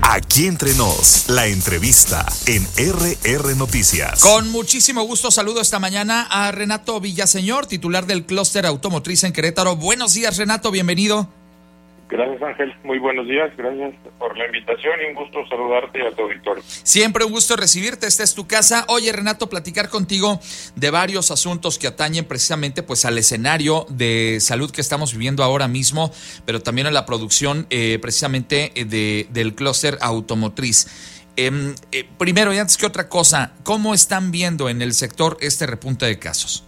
Aquí entre nos, la entrevista en RR Noticias. Con muchísimo gusto saludo esta mañana a Renato Villaseñor, titular del Clúster Automotriz en Querétaro. Buenos días, Renato, bienvenido. Gracias, Ángel. Muy buenos días. Gracias por la invitación y un gusto saludarte y a tu auditorio. Siempre un gusto recibirte. Esta es tu casa. Oye, Renato, platicar contigo de varios asuntos que atañen precisamente pues al escenario de salud que estamos viviendo ahora mismo, pero también a la producción precisamente del clúster automotriz. Primero y antes que otra cosa, ¿cómo están viendo en el sector este repunte de casos?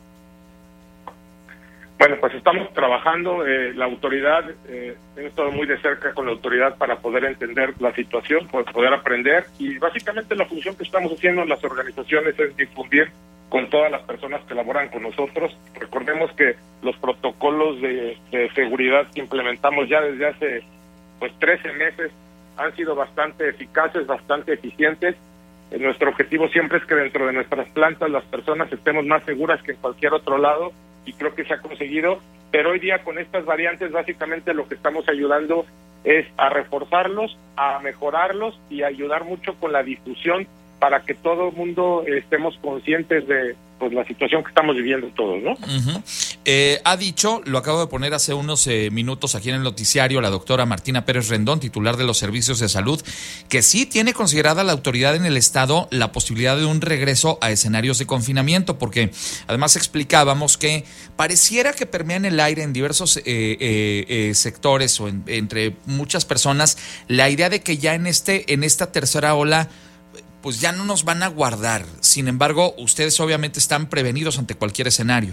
Bueno, pues estamos trabajando, la autoridad, hemos estado muy de cerca con la autoridad para poder entender la situación, poder aprender, y básicamente la función que estamos haciendo en las organizaciones es difundir con todas las personas que laboran con nosotros. Recordemos que los protocolos de seguridad que implementamos ya desde hace 13 meses han sido bastante eficaces, bastante eficientes. Nuestro objetivo siempre es que dentro de nuestras plantas las personas estemos más seguras que en cualquier otro lado, y creo que se ha conseguido, pero hoy día con estas variantes básicamente lo que estamos ayudando es a reforzarlos, a mejorarlos y a ayudar mucho con la difusión para que todo el mundo estemos conscientes de la situación que estamos viviendo todos, ¿no? Uh-huh. Ha dicho, lo acabo de poner hace unos minutos aquí en el noticiario, la doctora Martina Pérez Rendón, titular de los servicios de salud, que sí tiene considerada la autoridad en el estado la posibilidad de un regreso a escenarios de confinamiento, porque además explicábamos que pareciera que permea en el aire en diversos sectores o entre muchas personas la idea de que ya en esta tercera ola pues ya no nos van a guardar. Sin embargo, ustedes obviamente están prevenidos ante cualquier escenario.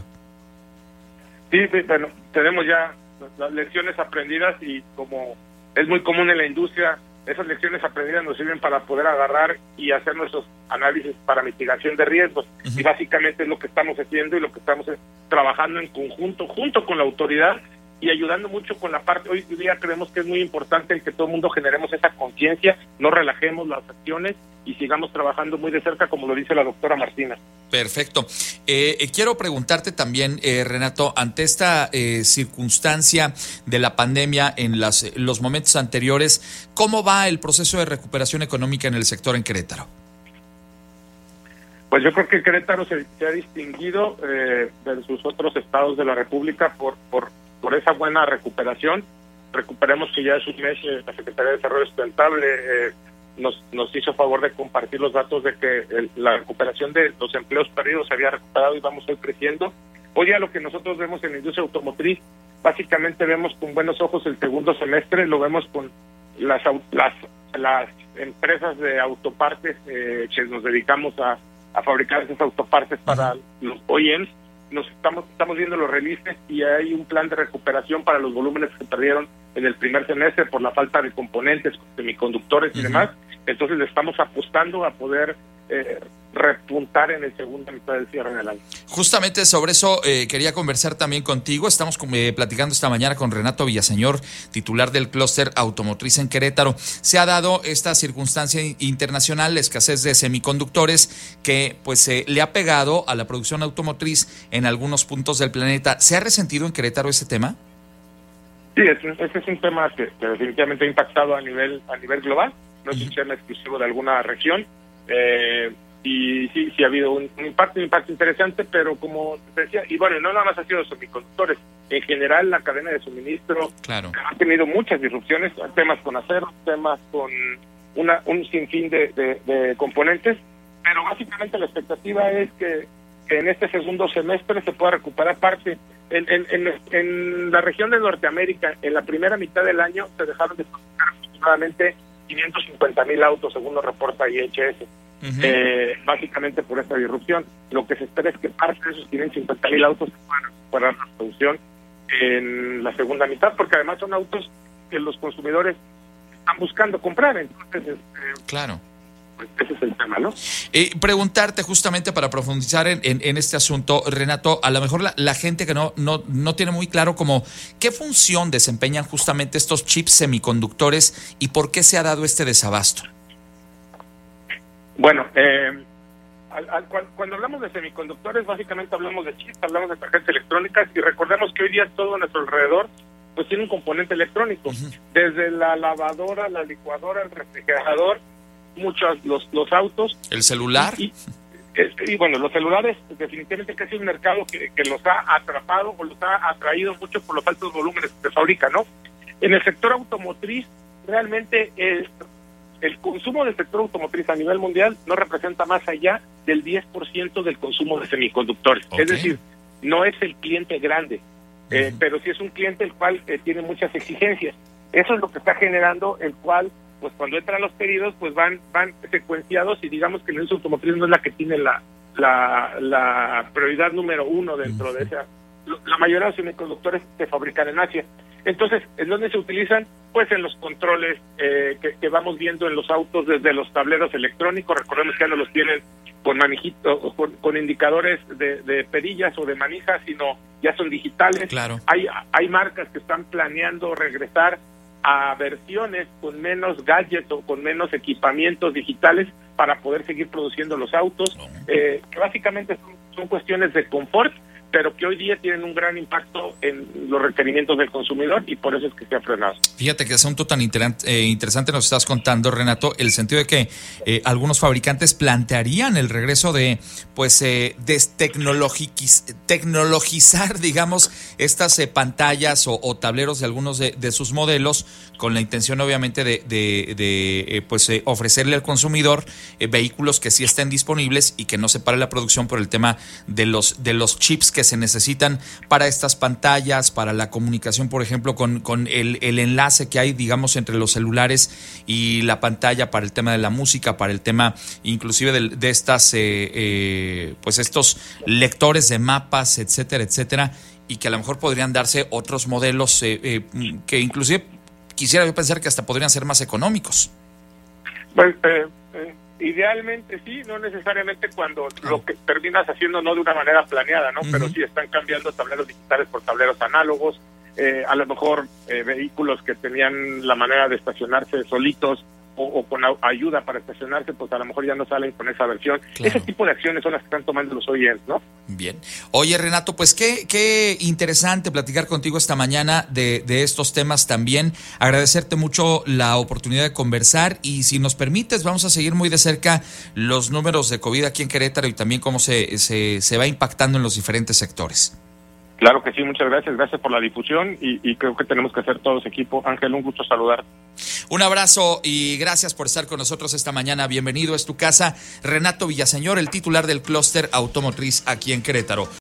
Sí, bueno, tenemos ya las lecciones aprendidas y como es muy común en la industria, esas lecciones aprendidas nos sirven para poder agarrar y hacer nuestros análisis para mitigación de riesgos. Uh-huh. Y básicamente es lo que estamos haciendo y lo que estamos trabajando en conjunto, junto con la autoridad, y ayudando mucho con la parte. Hoy día creemos que es muy importante el que todo el mundo generemos esa conciencia, no relajemos las acciones y sigamos trabajando muy de cerca, como lo dice la doctora Martina. Perfecto. Quiero preguntarte también, Renato, ante esta circunstancia de la pandemia en los momentos anteriores, ¿cómo va el proceso de recuperación económica en el sector en Querétaro? Pues yo creo que Querétaro se ha distinguido versus otros estados de la República por esa buena recuperación. Recuperemos que ya hace un mes la Secretaría de Desarrollo Sustentable nos hizo favor de compartir los datos de que la recuperación de los empleos perdidos se había recuperado y vamos a ir creciendo. Hoy día lo que nosotros vemos en la industria automotriz, básicamente vemos con buenos ojos el segundo semestre, lo vemos con las empresas de autopartes que nos dedicamos a fabricar esas autopartes para los OEMs. Estamos viendo los releases y hay un plan de recuperación para los volúmenes que se perdieron en el primer semestre por la falta de componentes, semiconductores y demás. Entonces le estamos apostando a poder repuntar en el segunda mitad del cierre del año. Justamente sobre eso quería conversar también contigo. Estamos platicando esta mañana con Renato Villaseñor, titular del Clúster Automotriz en Querétaro. Se ha dado esta circunstancia internacional, la escasez de semiconductores, que pues le ha pegado a la producción automotriz en algunos puntos del planeta. ¿Se ha resentido en Querétaro ese tema? Sí, ese es un tema que definitivamente ha impactado a nivel global. No es un tema exclusivo de alguna región. Y sí ha habido un impacto interesante, pero como te decía, y bueno, no nada más ha sido de semiconductores, en general la cadena de suministro ha tenido muchas disrupciones, temas con acero, temas con un sinfín de componentes, pero básicamente la expectativa es que en este segundo semestre se pueda recuperar parte. En la región de Norteamérica, en la primera mitad del año se dejaron de fabricar aproximadamente 550,000 autos, según lo reporta IHS. Uh-huh. Básicamente por esta disrupción. Lo que se espera es que parte de esos 550,000 autos se puedan recuperar la producción en la segunda mitad, porque además son autos que los consumidores están buscando comprar. Entonces, claro. Pues ese es el tema, ¿no? Preguntarte justamente para profundizar en este asunto, Renato, a lo mejor la gente que no tiene muy claro como qué función desempeñan justamente estos chips semiconductores y por qué se ha dado este desabasto. Bueno, cuando hablamos de semiconductores, básicamente hablamos de chips, hablamos de tarjetas electrónicas, y recordemos que hoy día todo a nuestro alrededor pues tiene un componente electrónico. Desde la lavadora, la licuadora, el refrigerador, muchos los autos. ¿El celular? Y bueno, los celulares definitivamente que es un mercado que los ha atrapado o los ha atraído mucho por los altos volúmenes que se fabrican, ¿no? En el sector automotriz, realmente el consumo del sector automotriz a nivel mundial no representa más allá del 10% del consumo de semiconductores. Okay. Es decir, no es el cliente grande, pero sí es un cliente el cual tiene muchas exigencias. Eso es lo que está generando el cual, pues cuando entran los pedidos, pues van secuenciados, y digamos que la industria automotriz no es la que tiene la prioridad número uno dentro de esa. La mayoría de los semiconductores se fabrican en Asia. Entonces, ¿en dónde se utilizan? Pues en los controles que vamos viendo en los autos, desde los tableros electrónicos. Recordemos que ya no los tienen con manijitos, con indicadores de perillas o de manijas, sino ya son digitales. Claro. Hay marcas que están planeando regresar a versiones con menos gadgets o con menos equipamientos digitales para poder seguir produciendo los autos, que básicamente son cuestiones de confort, pero que hoy día tienen un gran impacto en los requerimientos del consumidor, y por eso es que se ha frenado. Fíjate que asunto tan interesante nos estás contando, Renato, el sentido de que algunos fabricantes plantearían el regreso de tecnologizar, digamos, estas pantallas o tableros de algunos de sus modelos, con la intención obviamente de ofrecerle al consumidor vehículos que sí estén disponibles y que no se pare la producción por el tema de los chips que se necesitan para estas pantallas, para la comunicación, por ejemplo, con el enlace que hay, digamos, entre los celulares y la pantalla, para el tema de la música, para el tema inclusive de estas estos lectores de mapas, etcétera, etcétera, y que a lo mejor podrían darse otros modelos que inclusive quisiera yo pensar que hasta podrían ser más económicos. Pues idealmente sí, no necesariamente cuando lo que terminas haciendo no de una manera planeada, ¿no? Pero sí están cambiando tableros digitales por tableros análogos, a lo mejor vehículos que tenían la manera de estacionarse solitos o con ayuda para estacionarse, pues a lo mejor ya no salen con esa versión. Claro. Ese tipo de acciones son las que están tomando los OEMs, ¿no? Bien. Oye, Renato, pues qué interesante platicar contigo esta mañana de estos temas también. Agradecerte mucho la oportunidad de conversar, y si nos permites, vamos a seguir muy de cerca los números de COVID aquí en Querétaro y también cómo se va impactando en los diferentes sectores. Claro que sí, muchas gracias por la difusión, y creo que tenemos que hacer todos equipo. Ángel, un gusto saludar. Un abrazo y gracias por estar con nosotros esta mañana. Bienvenido, es tu casa. Renato Villaseñor, el titular del clúster automotriz aquí en Querétaro.